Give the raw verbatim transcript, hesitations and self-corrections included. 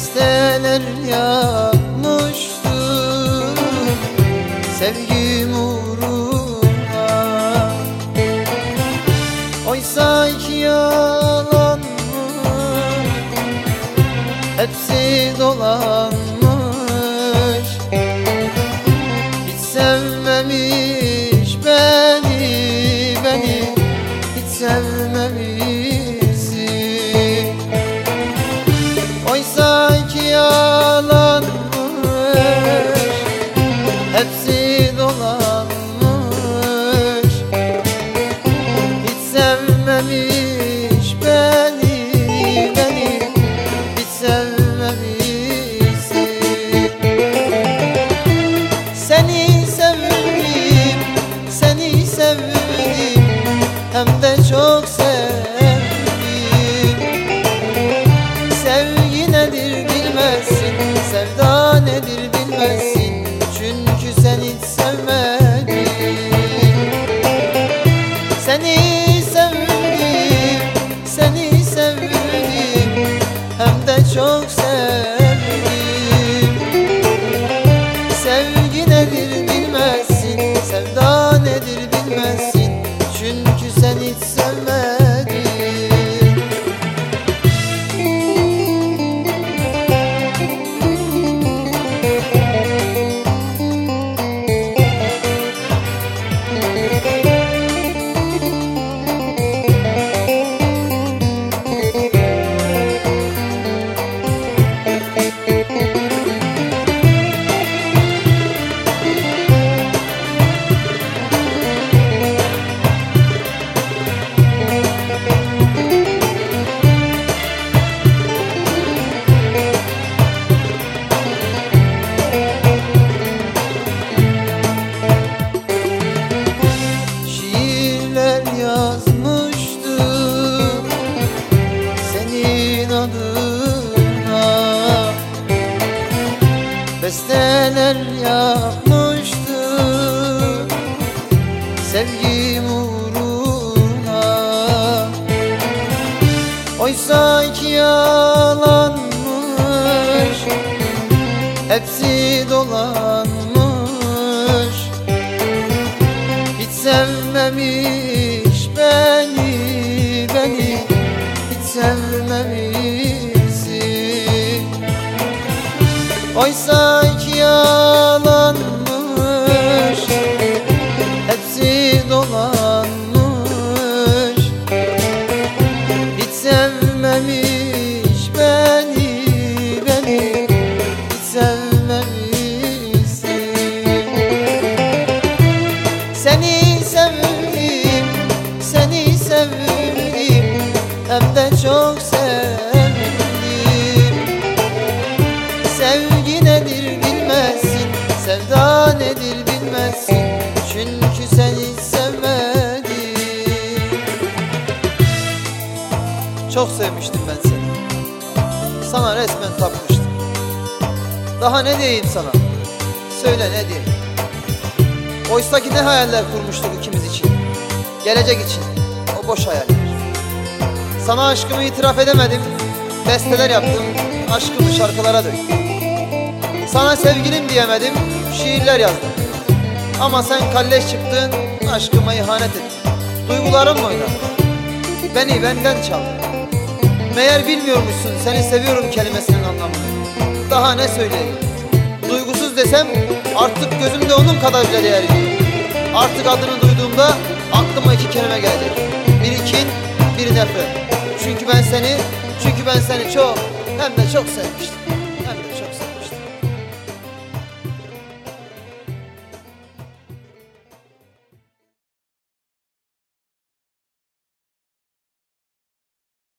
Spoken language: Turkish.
besteler yapmıştım sevgim uğruna. Oysa ki yalanmış, hepsi dolanmış. Hiç sevmemiş beni, beni hiç sevmemişsin. Oysa ki yalanmış, hepsi dolanmış. Hiç sevmemiş beni, beni hiç sevmemişsin. Seni sevdim, seni sevdim, hem de çok sevdim. Sevgi nedir bilmezsin, sevda nedir bilmezsin, çünkü sen hiç sevmedin. Seni sevdim, seni sevdim, hem de çok sevdim. Sevgi nedir bilmezsin, sevda nedir bilmezsin, çünkü sen hiç sevmedin. Yazmıştım senin adına, besteler yapmıştım sevgim uğruna. Oysa ki yalanmış, hepsi dolanmış. Hiç sevmemiş beni, beni hiç sevmemişsin. Oysa ki yalanmış, hepsi dolanmış. Hiç sevmemiş beni, beni hiç sevmemişsin. Seni sevdim, seni sevdim, hem de çok sevdim. Sevgi nedir bilmezsin, sevda nedir bilmezsin, çünkü sen hiç sevmedin. Çok sevmiştim ben seni, sana resmen tapmıştım. Daha ne diyeyim sana, söyle ne diyeyim. Oysa ki ne hayaller kurmuştuk ikimiz için, gelecek için, o boş hayaller. Sana aşkımı itiraf edemedim, besteler yaptım, aşkımı şarkılara döktüm. Sana sevgilim diyemedim, şiirler yazdım. Ama sen kalleş çıktın, aşkıma ihanet ettin. Duygularımla oynadın, beni benden çaldın. Meğer bilmiyormuşsun seni seviyorum kelimesinin anlamını. Daha ne söyleyeyim, duygusuz desem artık gözümde onun kadar bile değer yok. Artık adını duyduğumda aklıma iki kelime gelecek: bir kin, bir nefret. Çünkü ben seni, çünkü ben seni çok, hem de çok sevmiştim.